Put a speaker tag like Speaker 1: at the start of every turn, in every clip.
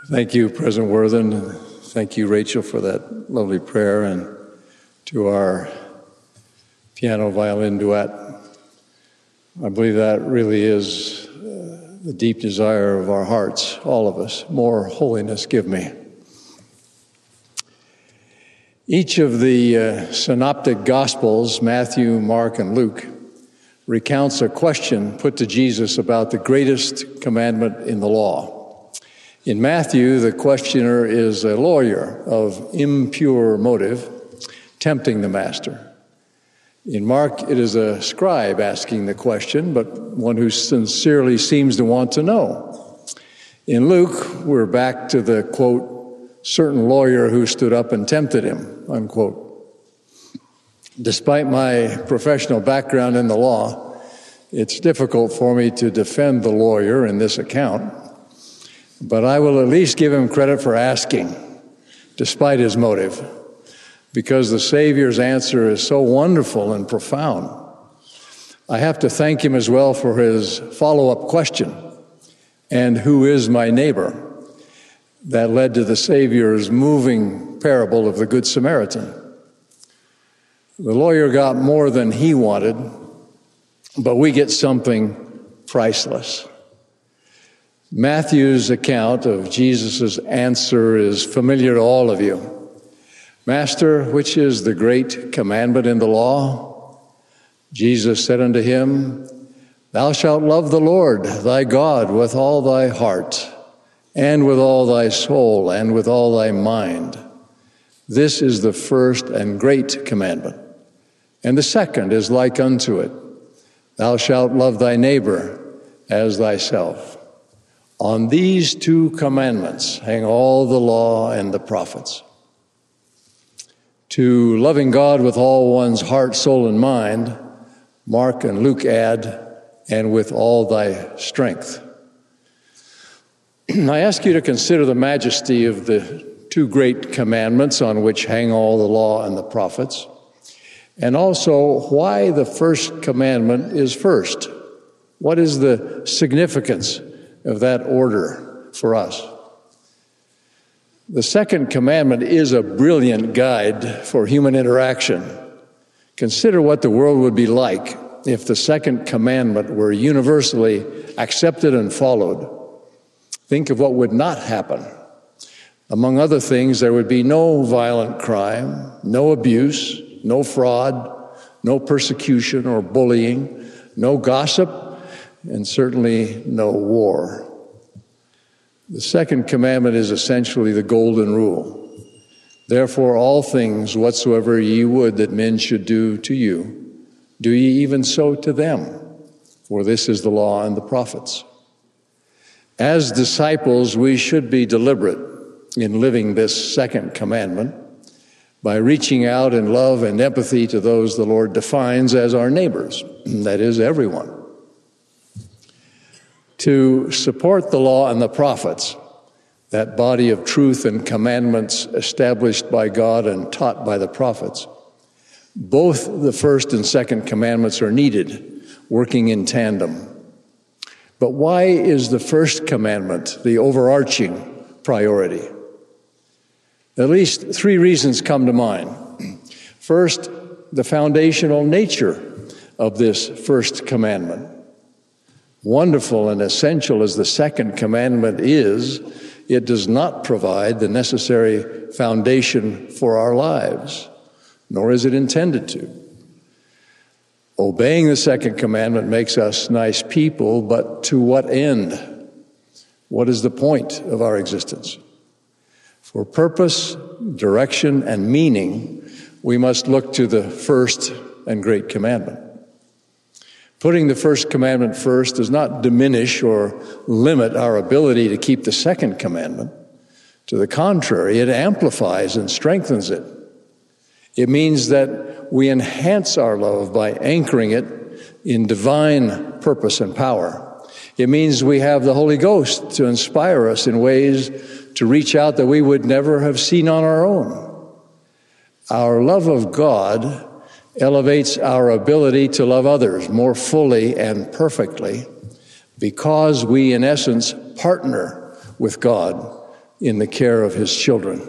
Speaker 1: Thank you, President Worthen. Thank you, Rachel, for that lovely prayer, and to our piano-violin duet. I believe that really is the deep desire of our hearts, all of us. More holiness give me. Each of the synoptic Gospels, Matthew, Mark, and Luke, recounts a question put to Jesus about the greatest commandment in the law. In Matthew, the questioner is a lawyer of impure motive, tempting the master. In Mark, it is a scribe asking the question, but one who sincerely seems to want to know. In Luke, we're back to the, quote, certain lawyer who stood up and tempted him, unquote. Despite my professional background in the law, it's difficult for me to defend the lawyer in this account, but I will at least give him credit for asking, despite his motive, because the Savior's answer is so wonderful and profound. I have to thank him as well for his follow-up question, and who is my neighbor? That led to the Savior's moving parable of the Good Samaritan. The lawyer got more than he wanted, but we get something priceless. Matthew's account of Jesus' answer is familiar to all of you. Master, which is the great commandment in the law? Jesus said unto him, Thou shalt love the Lord thy God with all thy heart, and with all thy soul, and with all thy mind. This is the first and great commandment. And the second is like unto it. Thou shalt love thy neighbor as thyself. On these two commandments hang all the law and the prophets. To loving God with all one's heart, soul, and mind, Mark and Luke add, and with all thy strength. I ask you to consider the majesty of the two great commandments on which hang all the law and the prophets, and also why the first commandment is first. What is the significance of that order for us? The second commandment is a brilliant guide for human interaction. Consider what the world would be like if the second commandment were universally accepted and followed. Think of what would not happen. Among other things, there would be no violent crime, no abuse, no fraud, no persecution or bullying, no gossip, and certainly no war. The second commandment is essentially the golden rule. Therefore, all things whatsoever ye would that men should do to you, do ye even so to them, for this is the law and the prophets. As disciples, we should be deliberate in living this second commandment by reaching out in love and empathy to those the Lord defines as our neighbors, that is, everyone. To support the law and the prophets, that body of truth and commandments established by God and taught by the prophets, both the first and second commandments are needed, working in tandem. But why is the first commandment the overarching priority? At least three reasons come to mind. First, the foundational nature of this first commandment. Wonderful and essential as the second commandment is, it does not provide the necessary foundation for our lives, nor is it intended to. Obeying the second commandment makes us nice people, but to what end? What is the point of our existence? For purpose, direction, and meaning, we must look to the first and great commandment. Putting the first commandment first does not diminish or limit our ability to keep the second commandment. To the contrary, it amplifies and strengthens it. It means that we enhance our love by anchoring it in divine purpose and power. It means we have the Holy Ghost to inspire us in ways to reach out that we would never have seen on our own. Our love of God elevates our ability to love others more fully and perfectly because we, in essence, partner with God in the care of his children.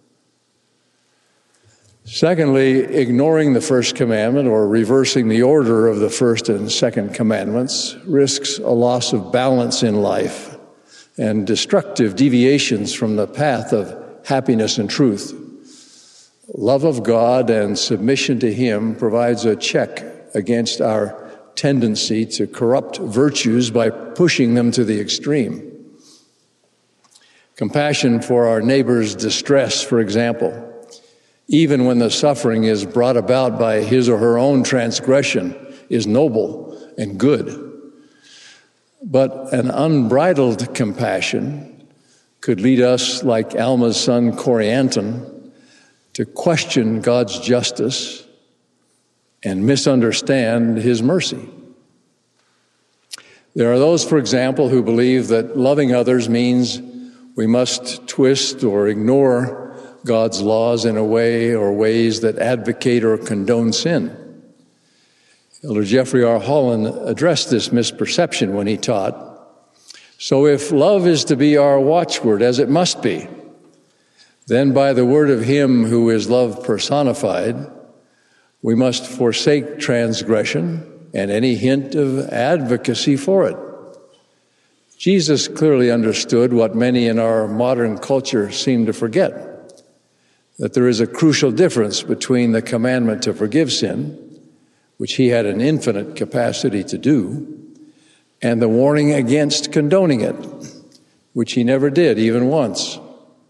Speaker 1: Secondly, ignoring the first commandment or reversing the order of the first and second commandments risks a loss of balance in life and destructive deviations from the path of happiness and truth. Love of God and submission to Him provides a check against our tendency to corrupt virtues by pushing them to the extreme. Compassion for our neighbor's distress, for example, even when the suffering is brought about by his or her own transgression, is noble and good. But an unbridled compassion could lead us, like Alma's son Corianton, to question God's justice and misunderstand His mercy. There are those, for example, who believe that loving others means we must twist or ignore God's laws in a way or ways that advocate or condone sin. Elder Jeffrey R. Holland addressed this misperception when he taught, "So if love is to be our watchword, as it must be, then by the word of Him who is love personified, we must forsake transgression and any hint of advocacy for it." Jesus clearly understood what many in our modern culture seem to forget, that there is a crucial difference between the commandment to forgive sin, which He had an infinite capacity to do, and the warning against condoning it, which He never did, even once.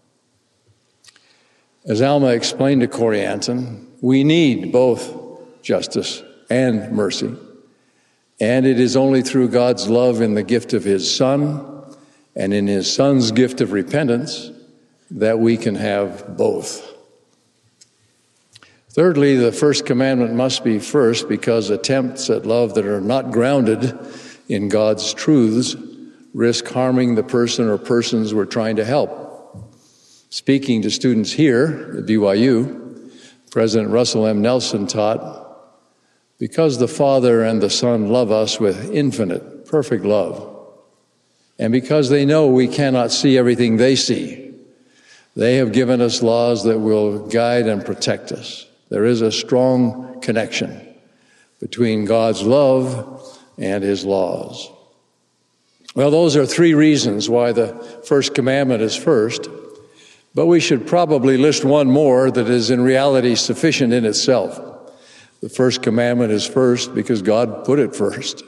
Speaker 1: As Alma explained to Corianton, we need both justice and mercy, and it is only through God's love in the gift of His Son and in His Son's gift of repentance that we can have both. Thirdly, the first commandment must be first because attempts at love that are not grounded in God's truths risk harming the person or persons we're trying to help. Speaking to students here at BYU, President Russell M. Nelson taught, "Because the Father and the Son love us with infinite, perfect love, and because they know we cannot see everything they see, they have given us laws that will guide and protect us." There is a strong connection between God's love and His laws. Well, those are three reasons why the first commandment is first, but we should probably list one more that is in reality sufficient in itself. The first commandment is first because God put it first.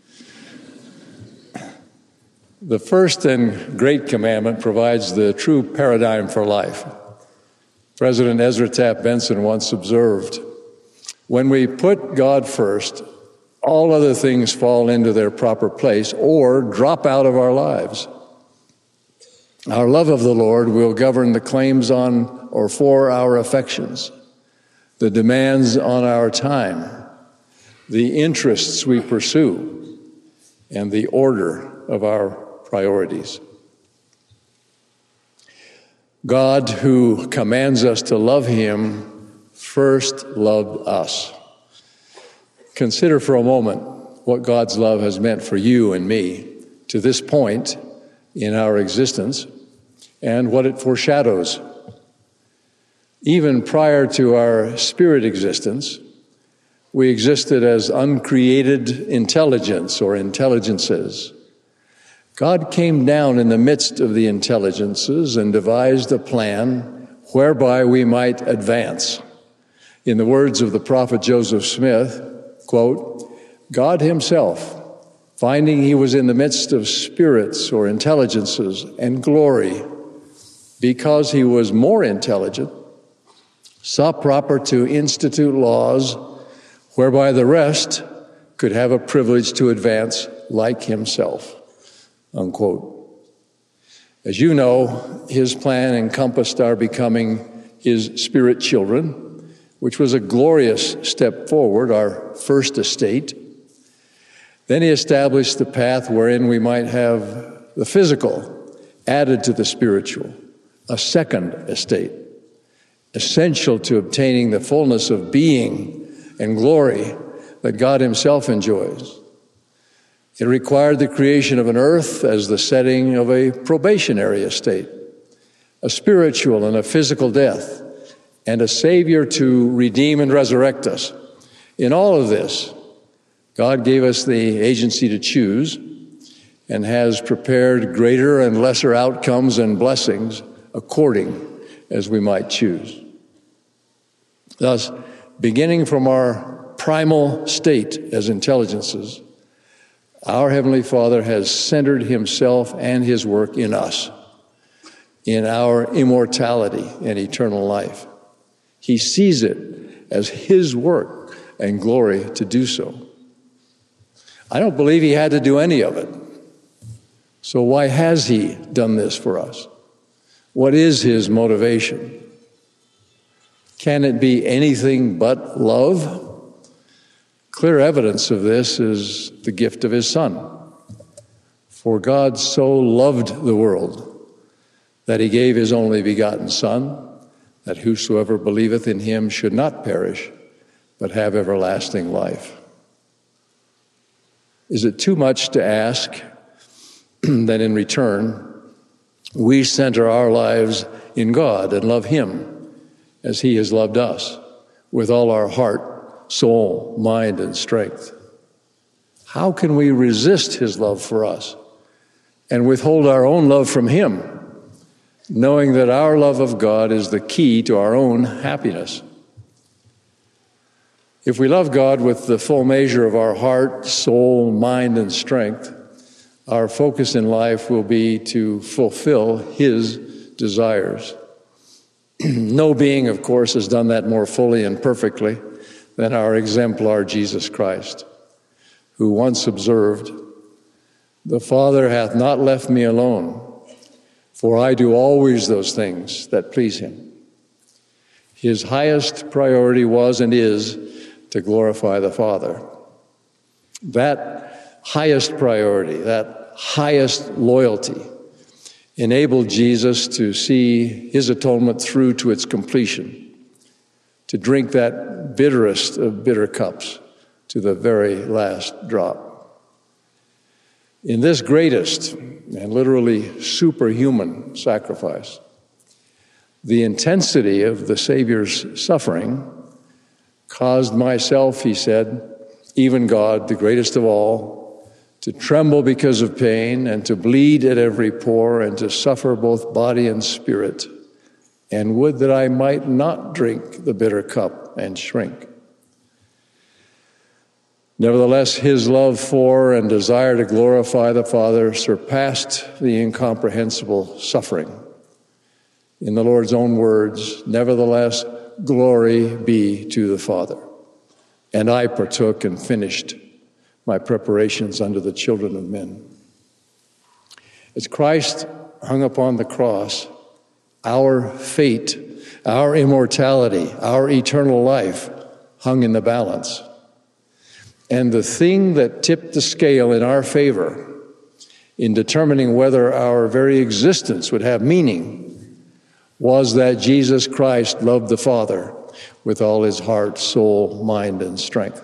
Speaker 1: The first and great commandment provides the true paradigm for life. President Ezra Taft Benson once observed, "When we put God first, all other things fall into their proper place or drop out of our lives. Our love of the Lord will govern the claims on or for our affections, the demands on our time, the interests we pursue, and the order of our priorities." God, who commands us to love Him, first loved us. Consider for a moment what God's love has meant for you and me to this point in our existence and what it foreshadows. Even prior to our spirit existence, we existed as uncreated intelligence or intelligences. God came down in the midst of the intelligences and devised a plan whereby we might advance. In the words of the prophet Joseph Smith, quote, "God Himself, finding He was in the midst of spirits or intelligences and glory, because He was more intelligent, saw proper to institute laws whereby the rest could have a privilege to advance like Himself." Unquote. As you know, His plan encompassed our becoming His spirit children, which was a glorious step forward, our first estate. Then He established the path wherein we might have the physical added to the spiritual, a second estate, essential to obtaining the fullness of being and glory that God Himself enjoys. It required the creation of an earth as the setting of a probationary estate, a spiritual and a physical death, and a Savior to redeem and resurrect us. In all of this, God gave us the agency to choose and has prepared greater and lesser outcomes and blessings according as we might choose. Thus, beginning from our primal state as intelligences, our Heavenly Father has centered Himself and His work in us, in our immortality and eternal life. He sees it as His work and glory to do so. I don't believe He had to do any of it. So why has He done this for us? What is His motivation? Can it be anything but love? Clear evidence of this is the gift of His Son. For God so loved the world that He gave His only begotten Son, that whosoever believeth in Him should not perish, but have everlasting life. Is it too much to ask that in return we center our lives in God and love Him as He has loved us with all our heart, soul, mind, and strength? How can we resist His love for us and withhold our own love from Him, knowing that our love of God is the key to our own happiness? If we love God with the full measure of our heart, soul, mind, and strength, our focus in life will be to fulfill His desires. No being, of course, has done that more fully and perfectly than our exemplar Jesus Christ, who once observed, "The Father hath not left me alone, for I do always those things that please Him." His highest priority was and is to glorify the Father. That highest priority, that highest loyalty, enabled Jesus to see His atonement through to its completion, to drink that bitterest of bitter cups to the very last drop. In this greatest and literally superhuman sacrifice, the intensity of the Savior's suffering caused myself, He said, even God, the greatest of all, to tremble because of pain and to bleed at every pore and to suffer both body and spirit, and would that I might not drink the bitter cup and shrink. Nevertheless, His love for and desire to glorify the Father surpassed the incomprehensible suffering. In the Lord's own words, "Nevertheless, glory be to the Father." And I partook and finished my preparations unto the children of men. As Christ hung upon the cross, our fate, our immortality, our eternal life hung in the balance. And the thing that tipped the scale in our favor in determining whether our very existence would have meaning was that Jesus Christ loved the Father with all His heart, soul, mind, and strength.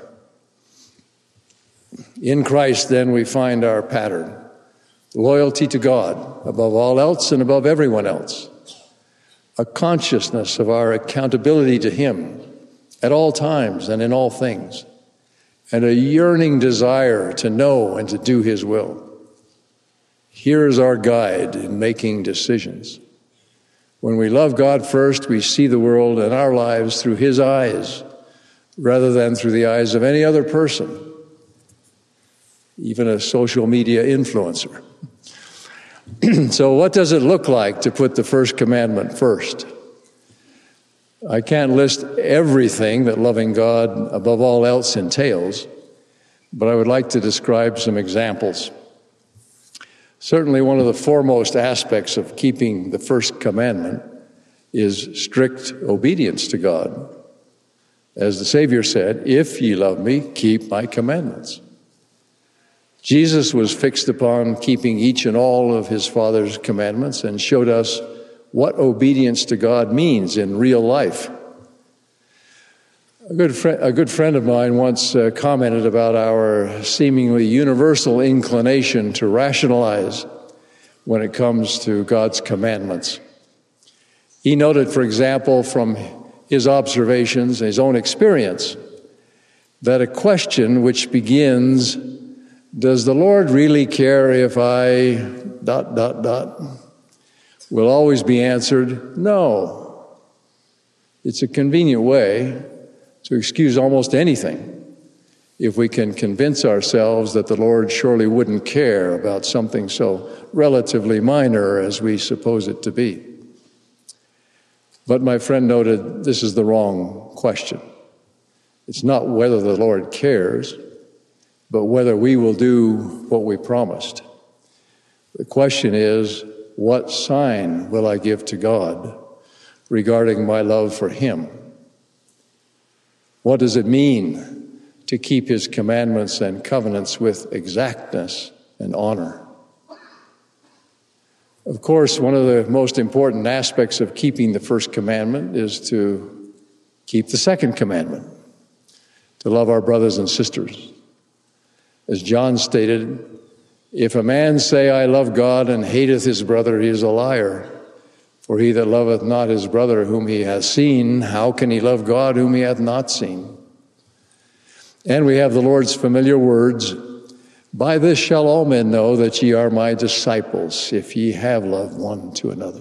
Speaker 1: In Christ, then, we find our pattern: loyalty to God above all else and above everyone else, a consciousness of our accountability to Him at all times and in all things, and a yearning desire to know and to do His will. Here is our guide in making decisions. When we love God first, we see the world and our lives through His eyes rather than through the eyes of any other person, even a social media influencer. So what does it look like to put the first commandment first? I can't list everything that loving God above all else entails, but I would like to describe some examples. Certainly one of the foremost aspects of keeping the first commandment is strict obedience to God. As the Savior said, "If ye love me, keep my commandments." Jesus was fixed upon keeping each and all of His Father's commandments and showed us what obedience to God means in real life. A good friend of mine once commented about our seemingly universal inclination to rationalize when it comes to God's commandments. He noted, for example, from his observations, his own experience, that a question which begins, "Does the Lord really care if I ... will always be answered, no. It's a convenient way to excuse almost anything if we can convince ourselves that the Lord surely wouldn't care about something so relatively minor as we suppose it to be. But my friend noted this is the wrong question. It's not whether the Lord cares, but whether we will do what we promised. The question is, what sign will I give to God regarding my love for Him? What does it mean to keep His commandments and covenants with exactness and honor? Of course, one of the most important aspects of keeping the first commandment is to keep the second commandment, to love our brothers and sisters. As John stated, if a man say, I love God, and hateth his brother, he is a liar. For he that loveth not his brother whom he hath seen, how can he love God whom he hath not seen? And we have the Lord's familiar words, by this shall all men know that ye are my disciples, if ye have love one to another.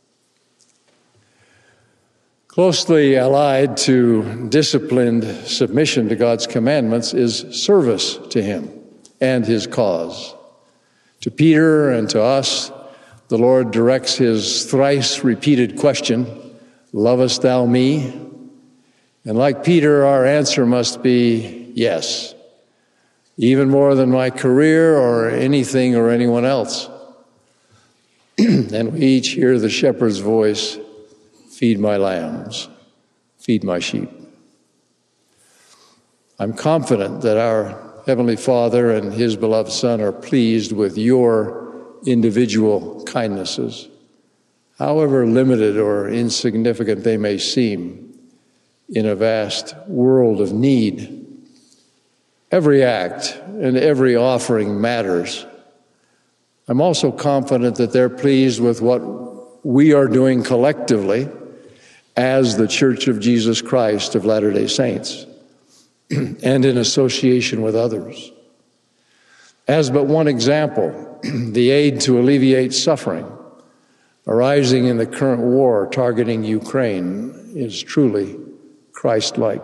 Speaker 1: Closely allied to disciplined submission to God's commandments is service to Him and His cause. To Peter and to us, the Lord directs His thrice repeated question, lovest thou me? And like Peter, our answer must be yes, even more than my career or anything or anyone else. And we each hear the shepherd's voice, feed my lambs, feed my sheep. I'm confident that our Heavenly Father and His beloved Son are pleased with your individual kindnesses, however limited or insignificant they may seem in a vast world of need. Every act and every offering matters. I'm also confident that they're pleased with what we are doing collectively as the Church of Jesus Christ of Latter-day Saints, and in association with others. As but one example, the aid to alleviate suffering arising in the current war targeting Ukraine is truly Christ-like.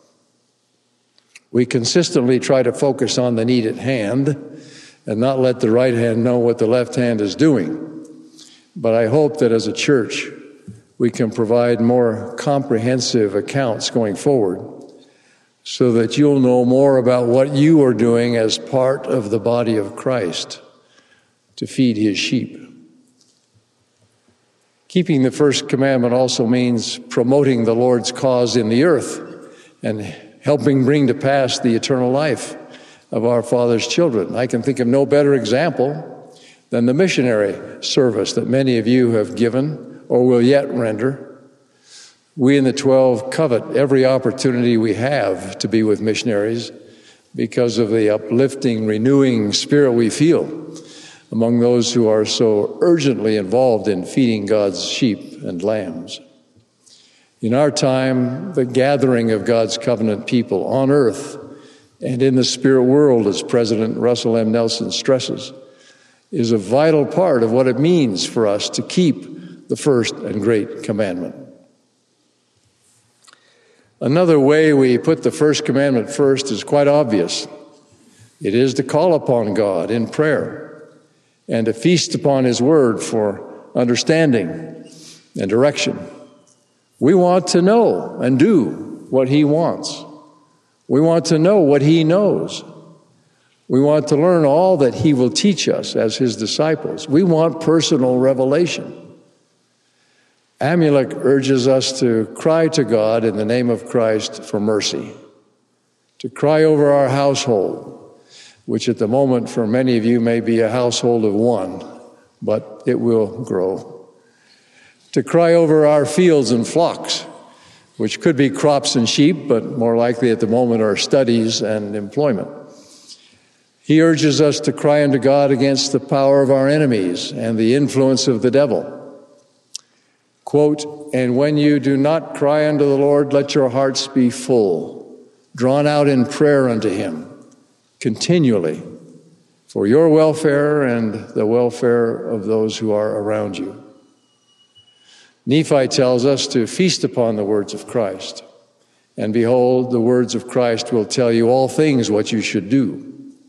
Speaker 1: We consistently try to focus on the need at hand and not let the right hand know what the left hand is doing. But I hope that as a church, we can provide more comprehensive accounts going forward so that you'll know more about what you are doing as part of the body of Christ to feed His sheep. Keeping the first commandment also means promoting the Lord's cause in the earth and helping bring to pass the eternal life of our Father's children. I can think of no better example than the missionary service that many of you have given or will yet render. We in the 12 covet every opportunity we have to be with missionaries because of the uplifting, renewing spirit we feel among those who are so urgently involved in feeding God's sheep and lambs. In our time, the gathering of God's covenant people on earth and in the spirit world, as President Russell M. Nelson stresses, is a vital part of what it means for us to keep the first and great commandment. Another way we put the first commandment first is quite obvious. It is to call upon God in prayer and to feast upon His word for understanding and direction. We want to know and do what He wants. We want to know what He knows. We want to learn all that He will teach us as His disciples. We want personal revelation. Amulek urges us to cry to God in the name of Christ for mercy, to cry over our household, which at the moment for many of you may be a household of one, but it will grow. To cry over our fields and flocks, which could be crops and sheep, but more likely at the moment are studies and employment. He urges us to cry unto God against the power of our enemies and the influence of the devil. Quote, "And when you do not cry unto the Lord, let your hearts be full, drawn out in prayer unto him continually for your welfare and the welfare of those who are around you." Nephi tells us to feast upon the words of Christ. And behold, the words of Christ will tell you all things what you should do.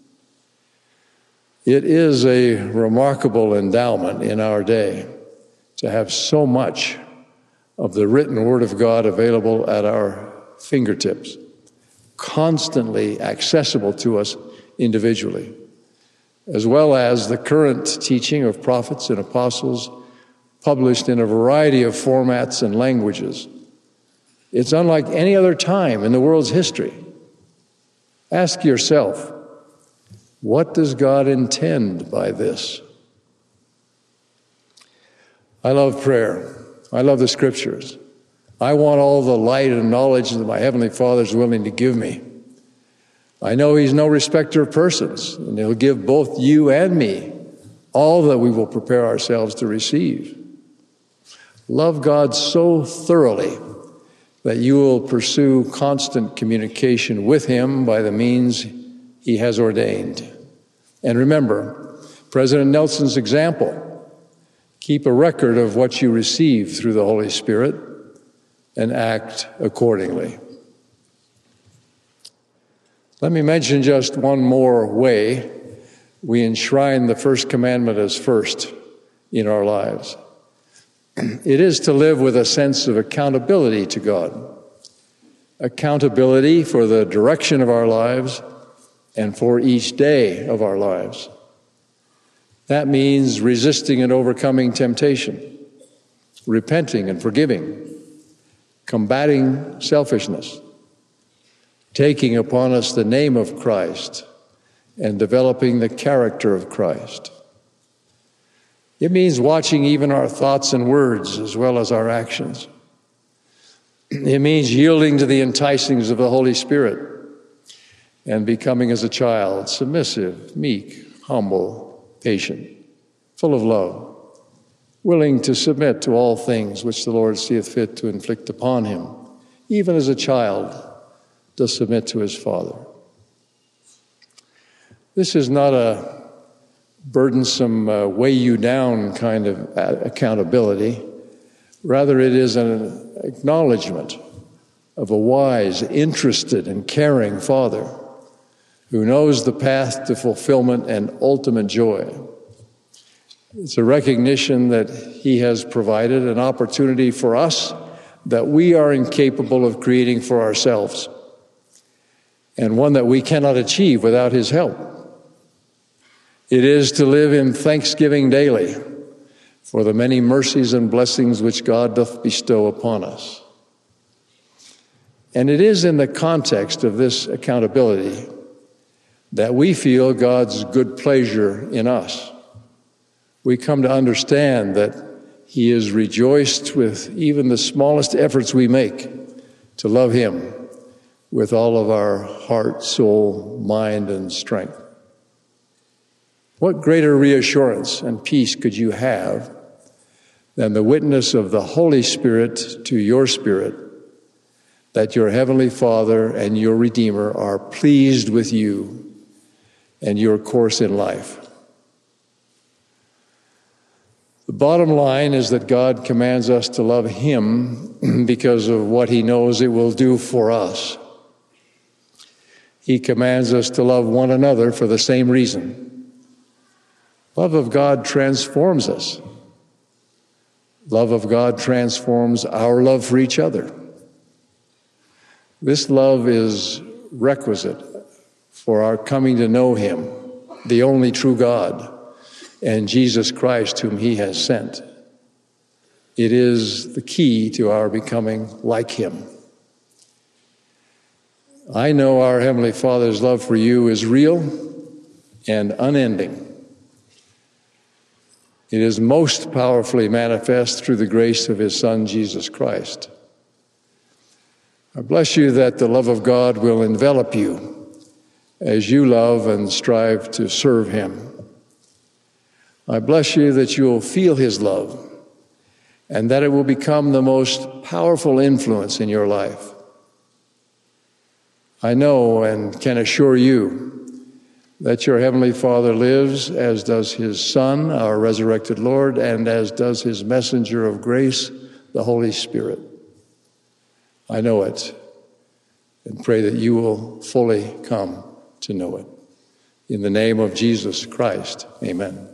Speaker 1: It is a remarkable endowment in our day to have so much of the written Word of God available at our fingertips, constantly accessible to us individually, as well as the current teaching of prophets and apostles published in a variety of formats and languages. It's unlike any other time in the world's history. Ask yourself, what does God intend by this? I love prayer. I love the Scriptures. I want all the light and knowledge that my Heavenly Father is willing to give me. I know He's no respecter of persons, and He'll give both you and me all that we will prepare ourselves to receive. Love God so thoroughly that you will pursue constant communication with Him by the means He has ordained. And remember President Nelson's example. Keep a record of what you receive through the Holy Spirit and act accordingly. Let me mention just one more way we enshrine the first commandment as first in our lives. It is to live with a sense of accountability to God. Accountability for the direction of our lives and for each day of our lives. That means resisting and overcoming temptation, repenting and forgiving, combating selfishness, taking upon us the name of Christ, and developing the character of Christ. It means watching even our thoughts and words as well as our actions. It means yielding to the enticings of the Holy Spirit and becoming as a child, submissive, meek, humble, patient, full of love, willing to submit to all things which the Lord seeth fit to inflict upon him, even as a child does submit to his father. This is not a burdensome, weigh you down kind of accountability. Rather, it is an acknowledgement of a wise, interested, and caring Father who knows the path to fulfillment and ultimate joy. It's a recognition that He has provided an opportunity for us that we are incapable of creating for ourselves, and one that we cannot achieve without His help. It is to live in thanksgiving daily for the many mercies and blessings which God doth bestow upon us. And it is in the context of this accountability that we feel God's good pleasure in us. We come to understand that He is rejoiced with even the smallest efforts we make to love Him with all of our heart, soul, mind, and strength. What greater reassurance and peace could you have than the witness of the Holy Spirit to your spirit that your Heavenly Father and your Redeemer are pleased with you and your course in life? The bottom line is that God commands us to love Him because of what He knows it will do for us. He commands us to love one another for the same reason. Love of God transforms us. Love of God transforms our love for each other. This love is requisite for our coming to know Him, the only true God, and Jesus Christ, whom He has sent. It is the key to our becoming like Him. I know our Heavenly Father's love for you is real and unending. It is most powerfully manifest through the grace of His Son, Jesus Christ. I bless you that the love of God will envelop you as you love and strive to serve Him. I bless you that you will feel His love and that it will become the most powerful influence in your life. I know and can assure you that your Heavenly Father lives, as does His Son, our resurrected Lord, and as does His messenger of grace, the Holy Spirit. I know it, and pray that you will fully come to know it. In the name of Jesus Christ, amen.